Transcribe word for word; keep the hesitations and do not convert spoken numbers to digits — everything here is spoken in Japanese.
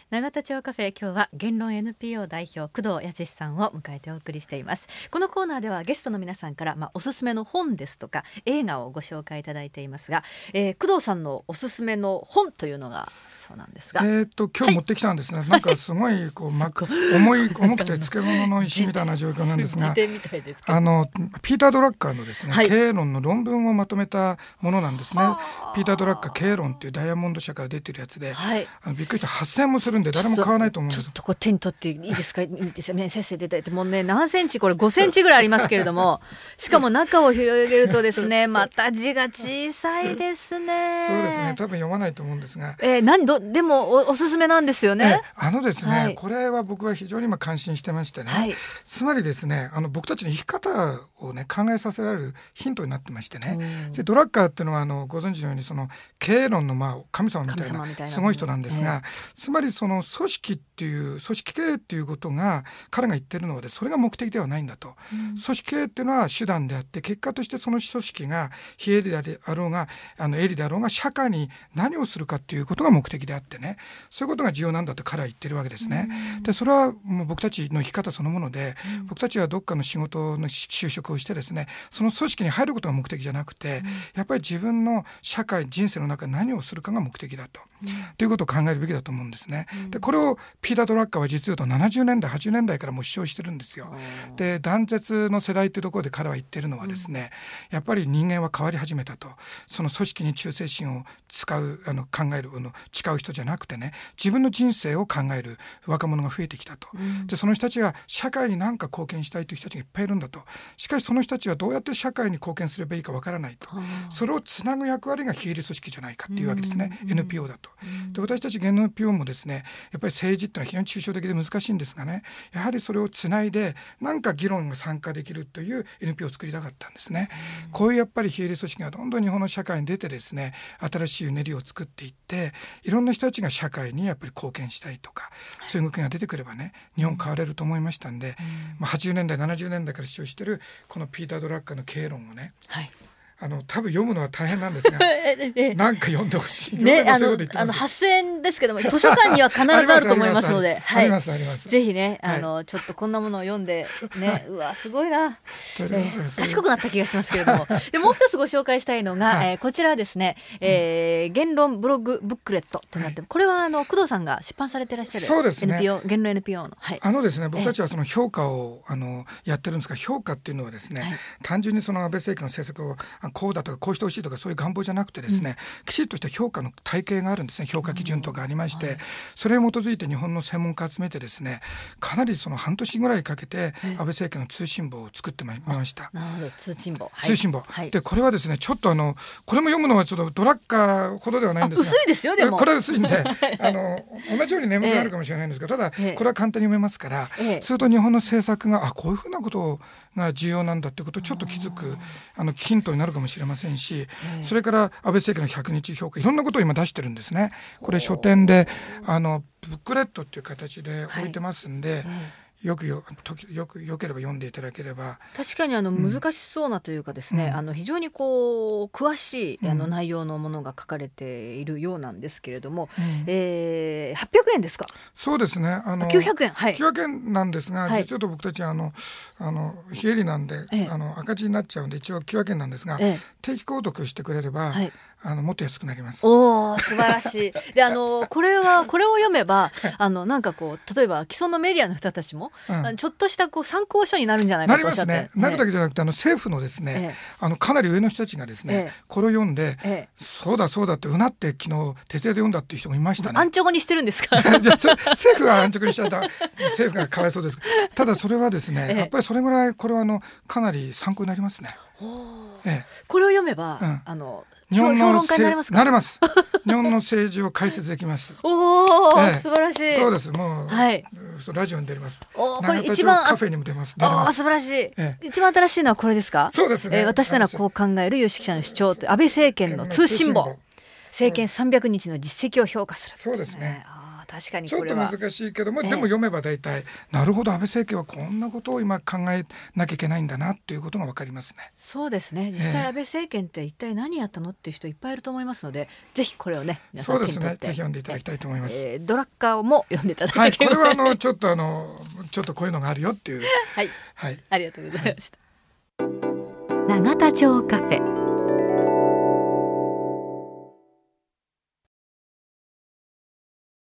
永田町カフェ、今日は言論 エヌピーオー 代表工藤康さんを迎えてお送りしています。このコーナーではゲストの皆さんから、まあ、おすすめの本ですとか映画をご紹介いただいていますが、えー、工藤さんのおすすめの本というのがそうなんですが、 えー、と今日持ってきたんですね、はい、なんかすごいこう、ま、重い重くて漬物の石みたいな状況なんですがあのピーター・ドラッカーのですね、はい、経営論の論文をまとめたものなんですね。ピーター・ドラッカー経営論っていうダイヤモンド社から出てるやつで、はい、あのびっくりしてはっせんえんもするんで誰も買わないと思うんです。 ちょっとこう手に取っていいですか、いいですね、先生出ていてもうね何センチ、これごセンチぐらいありますけれどもしかも中を広げるとですねまた字が小さいですね。 そうですね、多分読まないと思うんですが、 えー、何どでも お, おすすめなんですよね。 えー、あのですね、はい、これは僕は非常に今感心してましてね、はい、つまりですねあの僕たちの生き方をね考えさせられるヒントになってましてね、うん、でドラッカーっていうのはあのご存知のようにその経営論のまあ神様みたい な, みたいなすごい人なんですが、えー、つまりその組織っていう組織経営っていうことが彼が言ってるのでそれが目的ではないんだと、うん、組織経営っていうのは手段であって結果としてその組織が非営利であろうがあの営利であろうが社会に何をするかっていうことが目的であってね、そういうことが重要なんだと彼は言ってるわけですね、うん、でそれはもう僕たちの生き方そのもので、うん、僕たちはどっかの仕事の就職をしてですねその組織に入ることが目的じゃなくて、うん、やっぱり自分の社会人生の中で何をするかが目的だと、うん、ということを考えるべきだと思うんですね、うん、でこれをピーター・ドラッカーは実は言うとななじゅうねんだいはちじゅうねんだいからもう主張してるんですよ。で断絶の世代というところで彼は言ってるのはですね、うん、やっぱり人間は変わり始めたと、その組織に忠誠心を使うあの考えるあの誓う人じゃなくてね自分の人生を考える若者が増えてきたと、うん、でその人たちが社会に何か貢献したいという人たちがいっぱいいるんだと。しかしその人たちはどうやって社会に貢献すればいいかわからないと、それをつなぐ役割が非営利組織じゃないかっていうわけですね、うん、エヌピーオー だと。で私たち現の エヌピーオー もですねやっぱり政治ってのは非常に抽象的で難しいんですがね、やはりそれをつないで何か議論が参加できるという エヌピーオー を作りたかったんですね、うん、こういうやっぱり非営利組織がどんどん日本の社会に出てですね新しいうねりを作っていっていろんな人たちが社会にやっぱり貢献したいとか、はい、そういう動きが出てくればね日本変われると思いましたんで、うんまあ、はちじゅうねんだいななじゅうねんだいから主張しているこのピーター・ドラッカーの経営論をね、はいあの多分読むのは大変なんですがなんか読んでほしい、 ね、あのあのはっせんえんですけども図書館には必ずあると思いますのでありますあります、 ぜひねあの、はい、ちょっとこんなものを読んでねうわすごいな、えー、賢くなった気がしますけれどもでもう一つご紹介したいのが、はいえー、こちらですね、えー、言論ブログブックレットとなって、はい、これはあの工藤さんが出版されていらっしゃるそうですねエヌピーオー 言論 エヌピーオー の、はい、 あのですね僕たちはその評価をあのやってるんですが、評価っていうのはですね、はい、単純にその安倍政権の政策をこうだとかこうしてほしいとかそういう願望じゃなくてですね、うん、きちっとした評価の体系があるんですね。評価基準とかありまして、うん、それに基づいて日本の専門家集めてですねかなりその半年ぐらいかけて安倍政権の通信簿を作ってみました。 なるほど通信簿、はい、 通信簿、はい、でこれはですねちょっとあのこれも読むのはちょっとドラッカーほどではないんですが薄いですよでもこれは薄いんであの同じように眠くなるかもしれないんですけど、ただこれは簡単に読めますから、ええ、それと日本の政策があこういうふうなことが重要なんだってことをちょっと気づくあのヒントになるかもしれませんし、ええ、それから安倍政権のひゃくにち評価いろんなことを今出してるんですね。これ書店であのブックレットっていう形で置いてますんで、はいえよく よ, よくよければ読んでいただければ。 確かにあの難しそうなというかですね、うん、あの非常にこう詳しいあの内容のものが書かれているようなんですけれども、うんえー、はっぴゃくえんですか。 そうですねあのきゅうひゃくえん、はい、 きゅうひゃくえんなんですが、はい、実は僕たちはあのあの非営利なんで、ええ、あの赤字になっちゃうんで一応きゅうひゃくえんなんですが、ええ、定期購読してくれれば、はいあのもっと安くなります。 おー素晴らしいであのこれはこれを読めばあのなんかこう例えば既存のメディアの人たちも、うん、ちょっとしたこう参考書になるんじゃないかとおっしゃってなりますね、ええ、なるだけじゃなくてあの政府のですね、ええ、あのかなり上の人たちがですね、ええ、これを読んで、ええ、そうだそうだってうなって昨日徹夜で読んだっていう人もいましたね。 安直にしてるんですかじゃ政府が安直にしちゃった政府がかわいそうです。ただそれはですね、ええ、やっぱりそれぐらいこれはあのかなり参考になりますね。 ええ、これを読めば、うん、あの日本の評論家になれますか。 なれます日本の政治を解説できますおー、ええ、素晴らしい。 そうですもう、はい、ラジオに出れます。 おこれ一番カフェにも出ます。 お素晴らしい、ええ、一番新しいのはこれですか。 そうですね、 えー、私ならこう考える有識者の主張と安倍政権の通信簿、政権さんびゃくにちの実績を評価する。 そうですね、 あ確かにちょっとこれは難しいけども、 ええでも読めば大体なるほど安倍政権はこんなことを今考えなきゃいけないんだなっていうことが分かりますね。 そうですね。実際安倍政権って一体何やったのっていう人いっぱいいると思いますので、ぜひこれをね皆さそうんですね、 手に取ってぜひ読んでいただきたいと思います。 えードラッカーも読んでいただはい、 ければ、 これはあのちょっとあのちょっとこういうのがあるよっていうはい、 はい、 ありがとうございました。永田町カフェ。